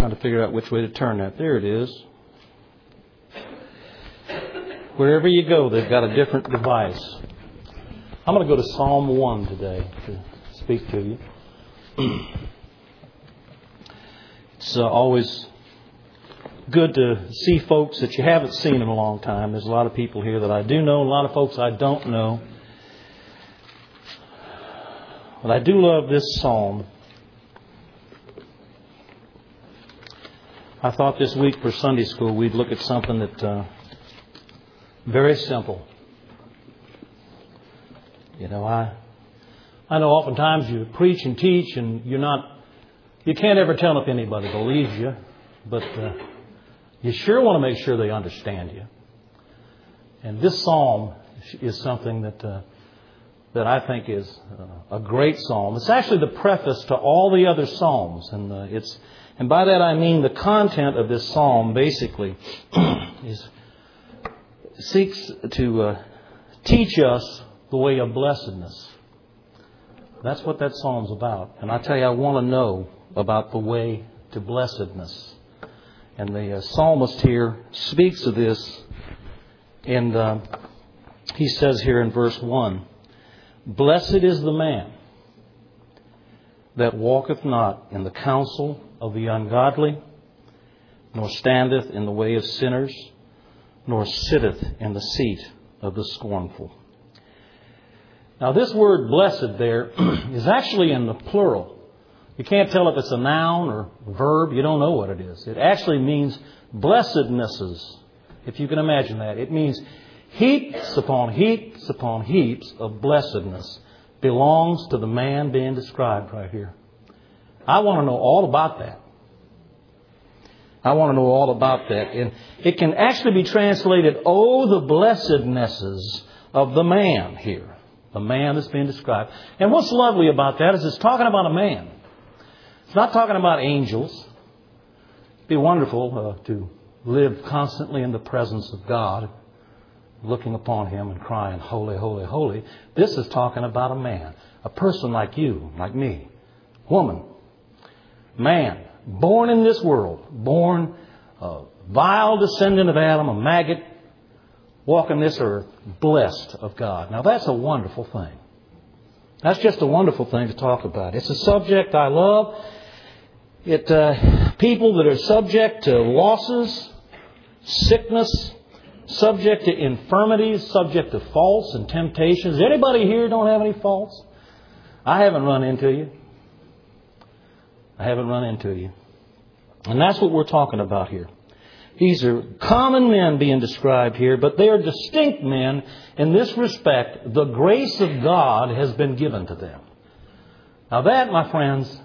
Trying to figure out which way to turn that. There it is. Wherever you go, they've got a different device. I'm going to go to Psalm 1 today to speak to you. It's always good to see folks that you haven't seen in a long time. There's a lot of people here that I do know, a lot of folks I don't know. But I do love this psalm. I thought this week for Sunday school we'd look at something that very simple. You know, I know oftentimes you preach and teach and you can't ever tell if anybody believes you, but you sure want to make sure they understand you. And this psalm is something that I think is a great psalm. It's actually the preface to all the other psalms, and by that I mean the content of this psalm basically seeks to teach us the way of blessedness. That's what that psalm's about. And I tell you, I want to know about the way to blessedness. And the psalmist here speaks of this. And he says here in verse 1, "Blessed is the man that walketh not in the counsel of the ungodly, nor standeth in the way of sinners, nor sitteth in the seat of the scornful." Now this word blessed there is actually in the plural. You can't tell if it's a noun or a verb. You don't know what it is. It actually means blessednesses, if you can imagine that. It means heaps upon heaps upon heaps of blessedness belongs to the man being described right here. I want to know all about that. I want to know all about that. And it can actually be translated, "Oh, the blessednesses of the man" here. The man that's being described. And what's lovely about that is it's talking about a man. It's not talking about angels. It'd be wonderful to live constantly in the presence of God, looking upon Him and crying, "Holy, holy, holy." This is talking about a man. A person like you, like me. Woman. Man. Born in this world. Born a vile descendant of Adam, a maggot, walking this earth, blessed of God. Now that's a wonderful thing. That's just a wonderful thing to talk about. It's a subject I love. People that are subject to losses, sickness, subject to infirmities, subject to faults and temptations. Anybody here don't have any faults? I haven't run into you. I haven't run into you. And that's what we're talking about here. These are common men being described here, but they are distinct men in this respect. The grace of God has been given to them. Now that, my friends,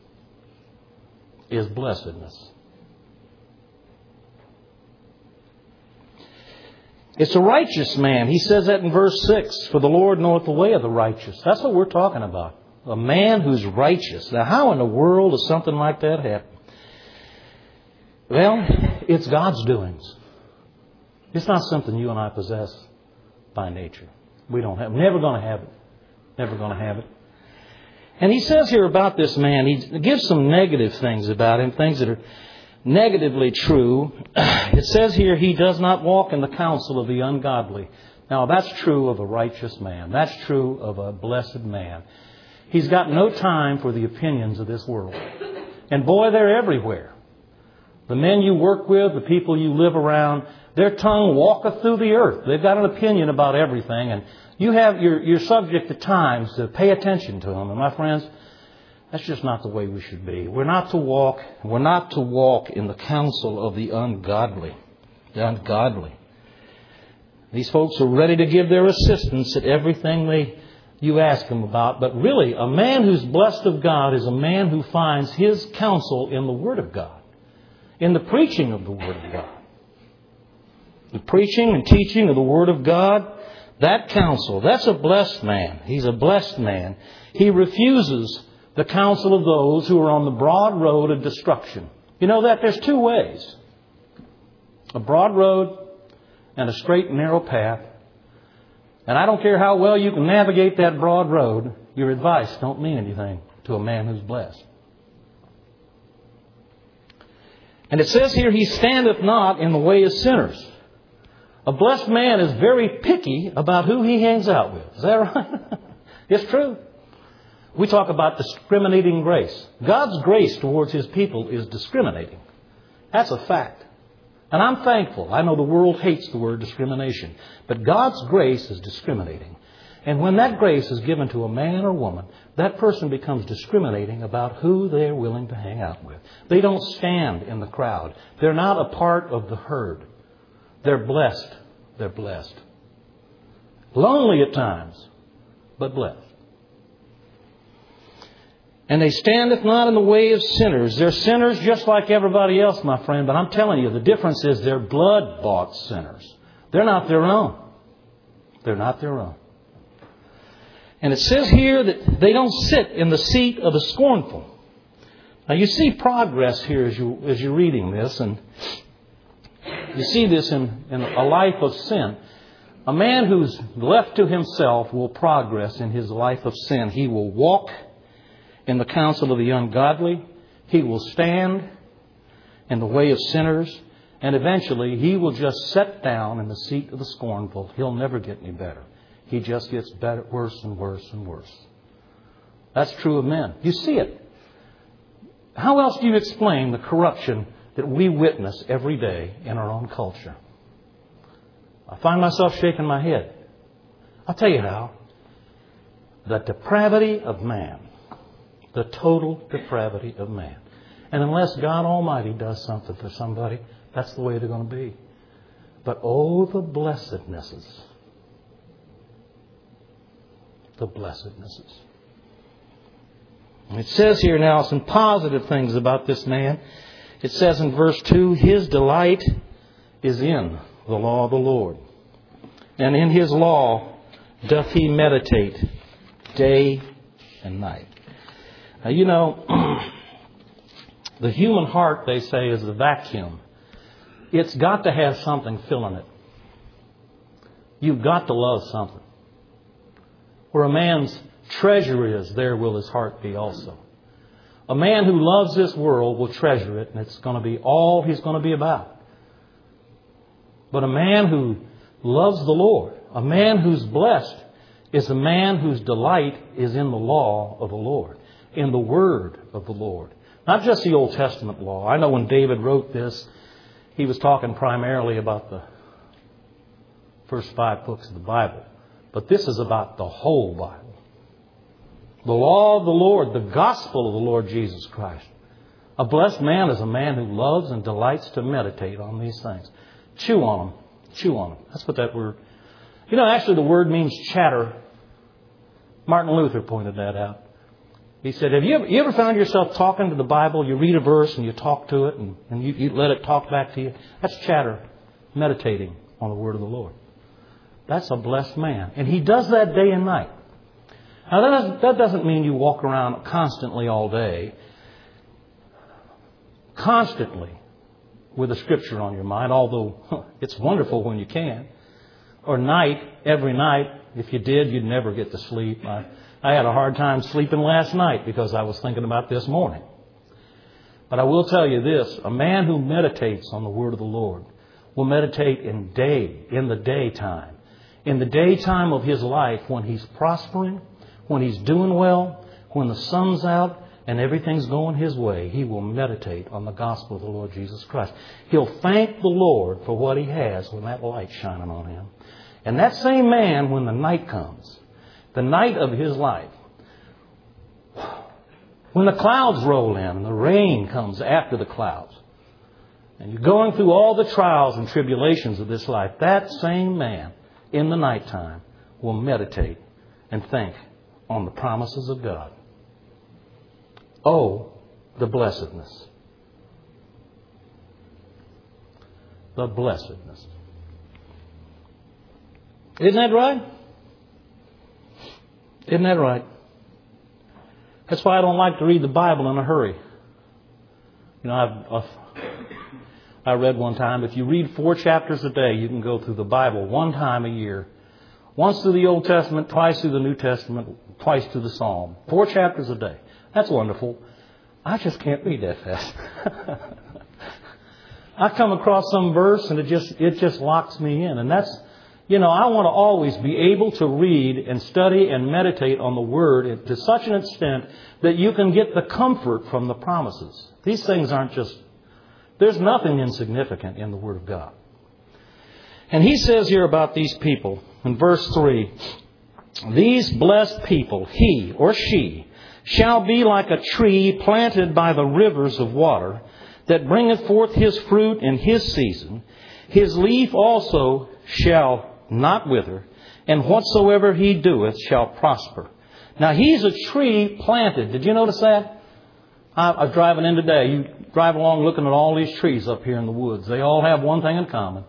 is blessedness. It's a righteous man. He says that in verse 6, "For the Lord knoweth the way of the righteous." That's what we're talking about. A man who's righteous. Now how in the world does something like that happen? Well, it's God's doings. It's not something you and I possess by nature. We don't have. Never going to have it. Never going to have it. And he says here about this man, he gives some negative things about him, things that are negatively true. It says here, he does not walk in the counsel of the ungodly. Now, that's true of a righteous man. That's true of a blessed man. He's got no time for the opinions of this world. And boy, they're everywhere. The men you work with, the people you live around, their tongue walketh through the earth. They've got an opinion about everything. And you're subject at times to pay attention to them. And my friends, that's just not the way we should be. We're not to walk in the counsel of the ungodly. The ungodly. These folks are ready to give their assistance at everything you ask them about. But really, a man who's blessed of God is a man who finds his counsel in the Word of God. In the preaching of the Word of God. The preaching and teaching of the Word of God, that counsel, that's a blessed man. He's a blessed man. He refuses the counsel of those who are on the broad road of destruction. You know that there's two ways. A broad road and a straight and narrow path. And I don't care how well you can navigate that broad road, your advice don't mean anything to a man who's blessed. And it says here, he standeth not in the way of sinners. A blessed man is very picky about who he hangs out with. Is that right? It's true. We talk about discriminating grace. God's grace towards His people is discriminating. That's a fact. And I'm thankful. I know the world hates the word discrimination. But God's grace is discriminating. And when that grace is given to a man or woman, that person becomes discriminating about who they're willing to hang out with. They don't stand in the crowd. They're not a part of the herd. They're blessed. They're blessed. Lonely at times, but blessed. And they standeth not in the way of sinners. They're sinners just like everybody else, my friend. But I'm telling you, the difference is they're blood-bought sinners. They're not their own. They're not their own. And it says here that they don't sit in the seat of the scornful. Now you see progress here as you're reading this, and you see this in a life of sin. A man who's left to himself will progress in his life of sin. He will walk in the counsel of the ungodly. He will stand in the way of sinners. And eventually he will just sit down in the seat of the scornful. He'll never get any better. He just gets better, worse and worse and worse. That's true of men. You see it. How else do you explain the corruption that we witness every day in our own culture? I find myself shaking my head. I'll tell you how. The depravity of man. The total depravity of man. And unless God Almighty does something for somebody, that's the way they're going to be. But oh, the blessednesses. The blessednesses. It says here now some positive things about this man. It says in verse 2, his delight is in the law of the Lord. And in His law doth he meditate day and night. Now, you know, the human heart, they say, is a vacuum. It's got to have something filling it. You've got to love something. Where a man's treasure is, there will his heart be also. A man who loves this world will treasure it, and it's going to be all he's going to be about. But a man who loves the Lord, a man who's blessed, is a man whose delight is in the law of the Lord, in the word of the Lord. Not just the Old Testament law. I know when David wrote this, he was talking primarily about the first 5 books of the Bible. But this is about the whole Bible. The law of the Lord, the gospel of the Lord Jesus Christ. A blessed man is a man who loves and delights to meditate on these things. Chew on them. Chew on them. That's what that word... You know, actually the word means chatter. Martin Luther pointed that out. He said, have you ever found yourself talking to the Bible? You read a verse and you talk to it and you let it talk back to you. That's chatter. Meditating on the word of the Lord. That's a blessed man. And he does that day and night. Now, that doesn't mean you walk around constantly all day. Constantly with a scripture on your mind, although it's wonderful when you can. Or every night. If you did, you'd never get to sleep. I had a hard time sleeping last night because I was thinking about this morning. But I will tell you this. A man who meditates on the word of the Lord will meditate in the daytime. In the daytime of his life, when he's prospering, when he's doing well, when the sun's out and everything's going his way, he will meditate on the gospel of the Lord Jesus Christ. He'll thank the Lord for what he has when that light's shining on him. And that same man, when the night comes, the night of his life, when the clouds roll in and the rain comes after the clouds, and you're going through all the trials and tribulations of this life, that same man in the nighttime will meditate and think on the promises of God. Oh, the blessedness. The blessedness. Isn't that right? Isn't that right? That's why I don't like to read the Bible in a hurry. You know, I read one time, if you read 4 chapters a day, you can go through the Bible 1 time a year. Once through the Old Testament, twice through the New Testament, twice through the Psalm. 4 chapters a day. That's wonderful. I just can't read that fast. I come across some verse and it just locks me in. And that's, I want to always be able to read and study and meditate on the Word to such an extent that you can get the comfort from the promises. These things aren't just, there's nothing insignificant in the Word of God. And he says here about these people in verse 3, these blessed people, he or she, shall be like a tree planted by the rivers of water, that bringeth forth his fruit in his season. His leaf also shall not wither, and whatsoever he doeth shall prosper. Now he's a tree planted. Did you notice that? I was driving in today. You drive along looking at all these trees up here in the woods. They all have one thing in common.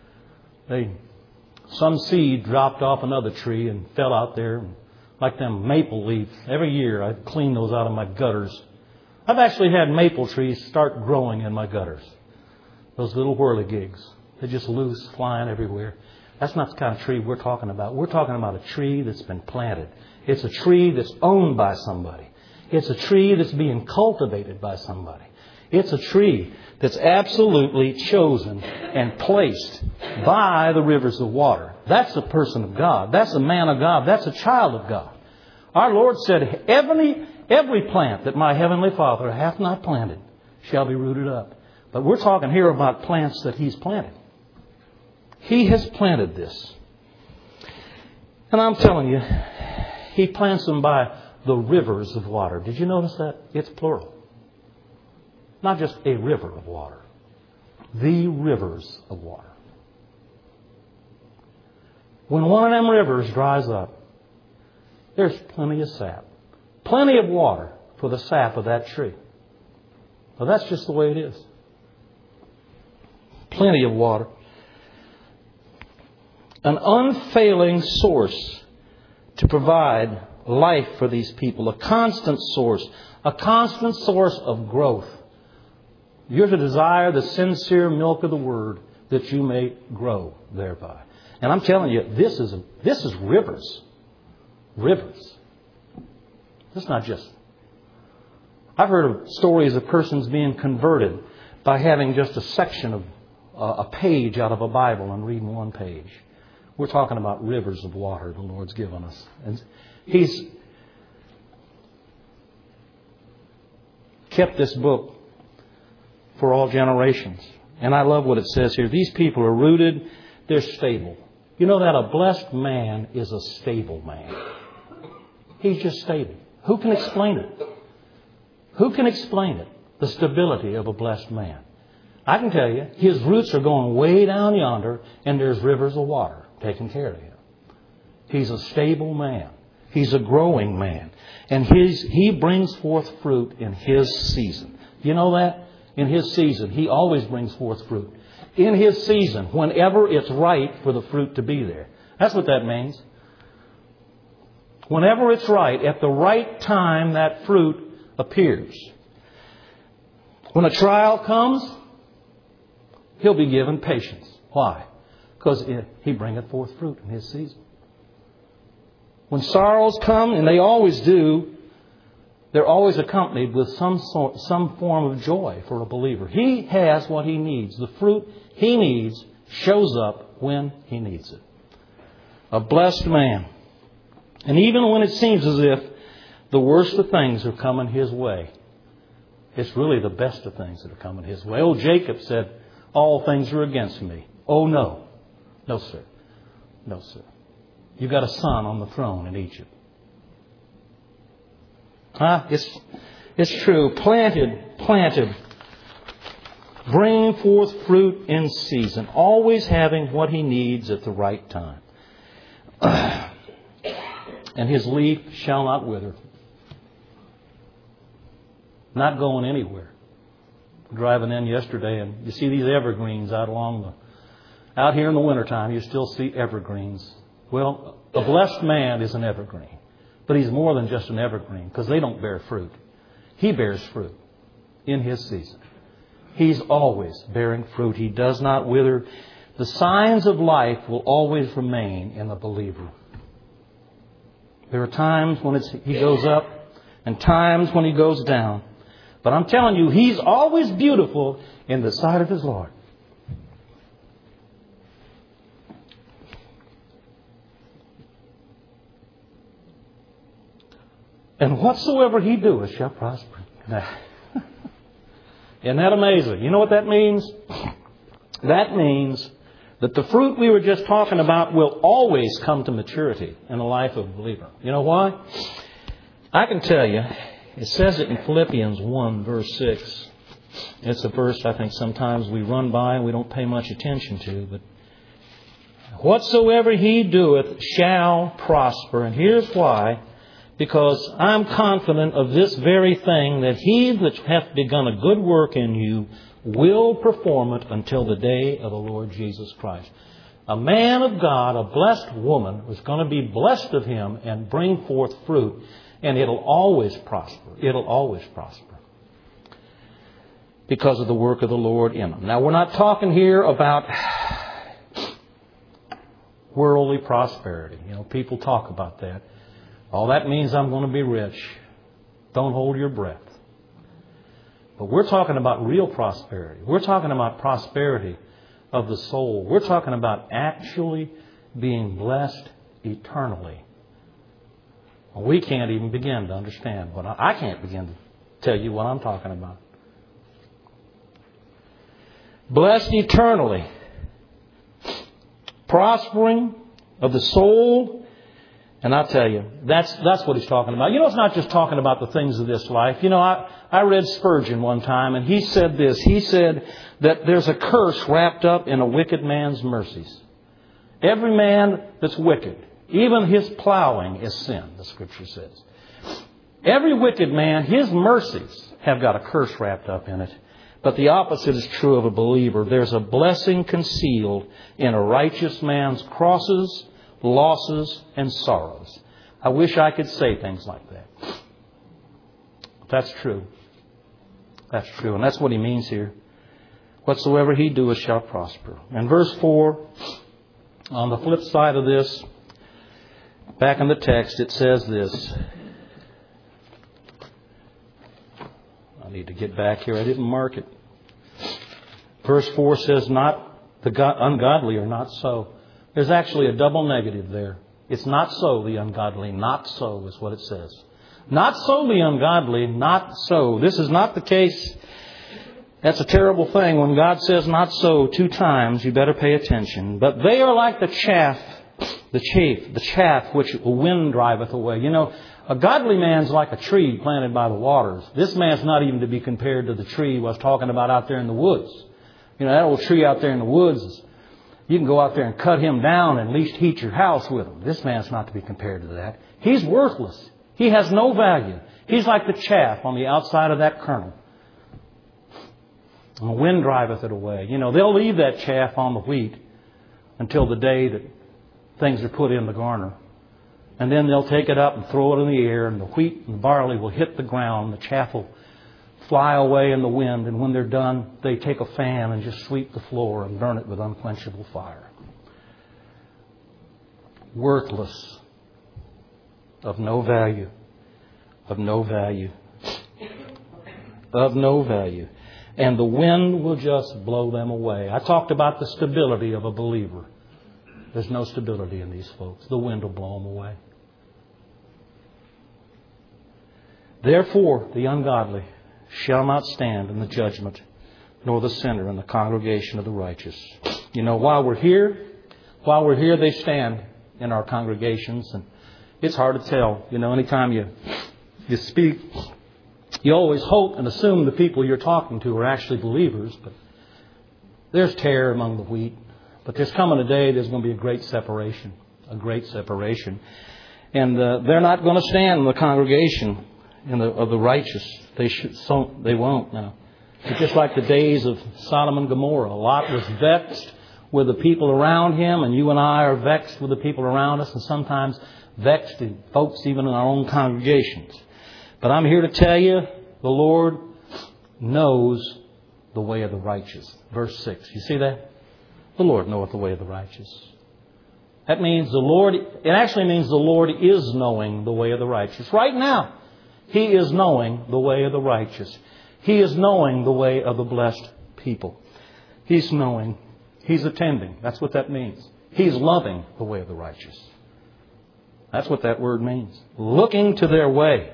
Some seed dropped off another tree and fell out there. Like them maple leaves. Every year I clean those out of my gutters. I've actually had maple trees start growing in my gutters. Those little whirligigs. They're just loose, flying everywhere. That's not the kind of tree we're talking about. We're talking about a tree that's been planted. It's a tree that's owned by somebody. It's a tree that's being cultivated by somebody. It's a tree that's absolutely chosen and placed by the rivers of water. That's a person of God. That's a man of God. That's a child of God. Our Lord said, every plant that my heavenly Father hath not planted shall be rooted up. But we're talking here about plants that He's planted. He has planted this. And I'm telling you, He plants them by the rivers of water. Did you notice that? It's plural. Not just a river of water. The rivers of water. When one of them rivers dries up, there's plenty of sap. Plenty of water for the sap of that tree. Well, that's just the way it is. Plenty of water. An unfailing source to provide life for these people. A constant source. A constant source of growth. You're to desire the sincere milk of the Word that you may grow thereby. And I'm telling you, this is rivers. Rivers. It's not just... I've heard of stories of persons being converted by having just a section of a page out of a Bible and reading one page. We're talking about rivers of water the Lord's given us. And He's kept this book for all generations. And I love what it says here. These people are rooted. They're stable. You know that a blessed man is a stable man. He's just stable. Who can explain it? Who can explain it? The stability of a blessed man. I can tell you, his roots are going way down yonder, and there's rivers of water taking care of him. He's a stable man. He's a growing man. And he brings forth fruit in his season. You know that? In his season, he always brings forth fruit. In his season, whenever it's right for the fruit to be there. That's what that means. Whenever it's right, at the right time, that fruit appears. When a trial comes, he'll be given patience. Why? Because he bringeth forth fruit in his season. When sorrows come, and they always do, they're always accompanied with some form of joy for a believer. He has what he needs. The fruit he needs shows up when he needs it. A blessed man. And even when it seems as if the worst of things are coming his way, it's really the best of things that are coming his way. Oh, Jacob said, all things are against me. Oh, no. No, sir. No, sir. You've got a son on the throne in Egypt. It's true. Planted. Bringing forth fruit in season. Always having what he needs at the right time. And his leaf shall not wither. Not going anywhere. Driving in yesterday, and you see these evergreens out here in the wintertime, you still see evergreens. Well, a blessed man is an evergreen. But he's more than just an evergreen, because they don't bear fruit. He bears fruit in his season. He's always bearing fruit. He does not wither. The signs of life will always remain in the believer. There are times when he goes up and times when he goes down. But I'm telling you, he's always beautiful in the sight of his Lord. And whatsoever he doeth shall prosper. Isn't that amazing? You know what that means? That means that the fruit we were just talking about will always come to maturity in the life of a believer. You know why? I can tell you, it says it in Philippians 1, verse 6. It's a verse I think sometimes we run by and we don't pay much attention to. But whatsoever he doeth shall prosper. And here's why. Because I'm confident of this very thing, that he that hath begun a good work in you will perform it until the day of the Lord Jesus Christ. A man of God, a blessed woman, is going to be blessed of him and bring forth fruit. And it'll always prosper. It'll always prosper. Because of the work of the Lord in them. Now, we're not talking here about worldly prosperity. You know, people talk about that. Oh, that means I'm going to be rich. Don't hold your breath. But we're talking about real prosperity. We're talking about prosperity of the soul. We're talking about actually being blessed eternally. We can't even begin to understand what I can't begin to tell you what I'm talking about. Blessed eternally. Prospering of the soul. And I'll tell you, that's what he's talking about. You know, it's not just talking about the things of this life. You know, I read Spurgeon one time, and he said this. He said that there's a curse wrapped up in a wicked man's mercies. Every man that's wicked, even his plowing is sin, the Scripture says. Every wicked man, his mercies have got a curse wrapped up in it. But the opposite is true of a believer. There's a blessing concealed in a righteous man's crosses, losses, and sorrows. I wish I could say things like that. That's true. That's true. And that's what he means here. Whatsoever he doeth shall prosper. And verse 4, on the flip side of this, back in the text, it says this. I need to get back here. I didn't mark it. Verse 4 says, not the ungodly are not so. There's actually a double negative there. It's not so the ungodly. Not so is what it says. Not so the ungodly. Not so. This is not the case. That's a terrible thing. When God says not so 2 times, you better pay attention. But they are like the chaff which the wind driveth away. You know, a godly man's like a tree planted by the waters. This man's not even to be compared to the tree I was talking about out there in the woods. You know, that old tree out there in the woods is, you can go out there and cut him down and at least heat your house with him. This man's not to be compared to that. He's worthless. He has no value. He's like the chaff on the outside of that kernel. And the wind driveth it away. You know, they'll leave that chaff on the wheat until the day that things are put in the garner. And then they'll take it up and throw it in the air, and the wheat and the barley will hit the ground. The chaff will fly away in the wind, and when they're done, they take a fan and just sweep the floor and burn it with unquenchable fire. Worthless. Of no value. Of no value. Of no value. And the wind will just blow them away. I talked about the stability of a believer. There's no stability in these folks. The wind will blow them away. Therefore, the ungodly shall not stand in the judgment, nor the sinner in the congregation of the righteous. You know, while we're here, they stand in our congregations, and it's hard to tell. You know, anytime you speak, you always hope and assume the people you're talking to are actually believers, but there's tare among the wheat. But there's coming a day there's going to be a great separation, and they're not going to stand in the congregation of the righteous. They won't now. It's just like the days of Sodom and Gomorrah. Lot was vexed with the people around him, and you and I are vexed with the people around us, and sometimes vexed in folks even in our own congregations. But I'm here to tell you, the Lord knows the way of the righteous. Verse 6. You see that? The Lord knoweth the way of the righteous. That means it actually means the Lord is knowing the way of the righteous. Right now, He is knowing the way of the righteous. He is knowing the way of the blessed people. He's knowing. He's attending. That's what that means. He's loving the way of the righteous. That's what that word means. Looking to their way.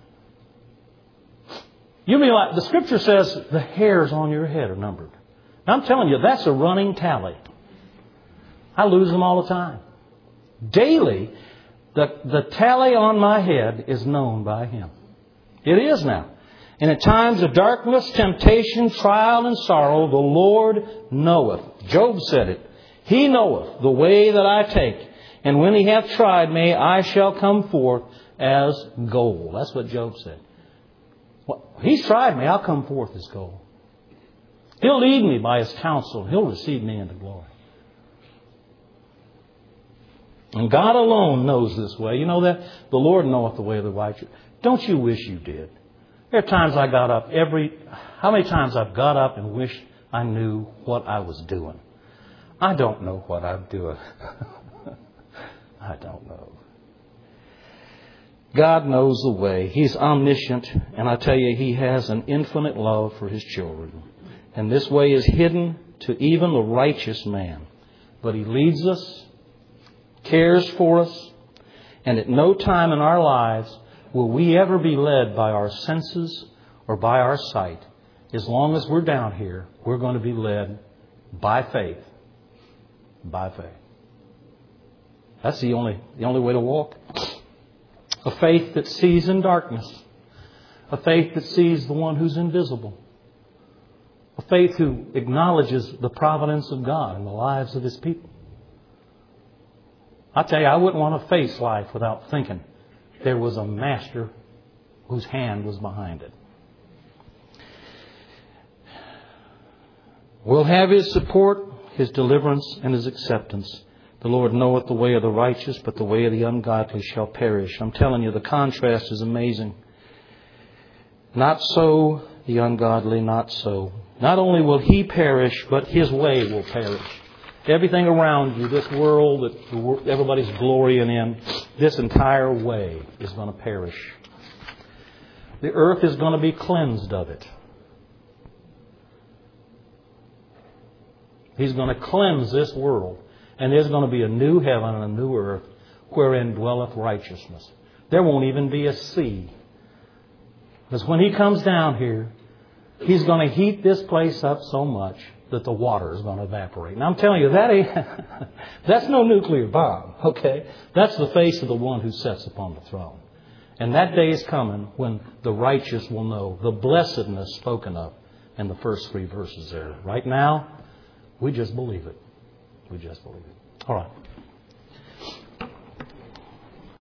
You mean like the Scripture says the hairs on your head are numbered. Now, I'm telling you, that's a running tally. I lose them all the time. Daily, the tally on my head is known by Him. It is now. And in times of darkness, temptation, trial, and sorrow, the Lord knoweth. Job said it. He knoweth the way that I take. And when He hath tried me, I shall come forth as gold. That's what Job said. Well, He's tried me. I'll come forth as gold. He'll lead me by His counsel. He'll receive me into glory. And God alone knows this way. You know that? The Lord knoweth the way of the righteous. Don't you wish you did? There are times I got up how many times I've got up and wished I knew what I was doing. I don't know what I'm doing. I don't know. God knows the way. He's omniscient. And I tell you, He has an infinite love for His children. And this way is hidden to even the righteous man. But He leads us, cares for us, and at no time in our lives will we ever be led by our senses or by our sight. As long as we're down here, we're going to be led by faith. By faith. That's the only way to walk. A faith that sees in darkness. A faith that sees the one who's invisible. A faith who acknowledges the providence of God in the lives of His people. I tell you, I wouldn't want to face life without thinking there was a master whose hand was behind it. We'll have His support, His deliverance, and His acceptance. The Lord knoweth the way of the righteous, but the way of the ungodly shall perish. I'm telling you, the contrast is amazing. Not so the ungodly, not so. Not only will he perish, but his way will perish. Everything around you, this world that everybody's glorying in, this entire way is going to perish. The earth is going to be cleansed of it. He's going to cleanse this world. And there's going to be a new heaven and a new earth wherein dwelleth righteousness. There won't even be a sea. Because when He comes down here, He's going to heat this place up so much that the water is going to evaporate. And I'm telling you, that's no nuclear bomb, okay? That's the face of the one who sits upon the throne. And that day is coming when the righteous will know the blessedness spoken of in the first 3 verses there. Right now, we just believe it. We just believe it. All right.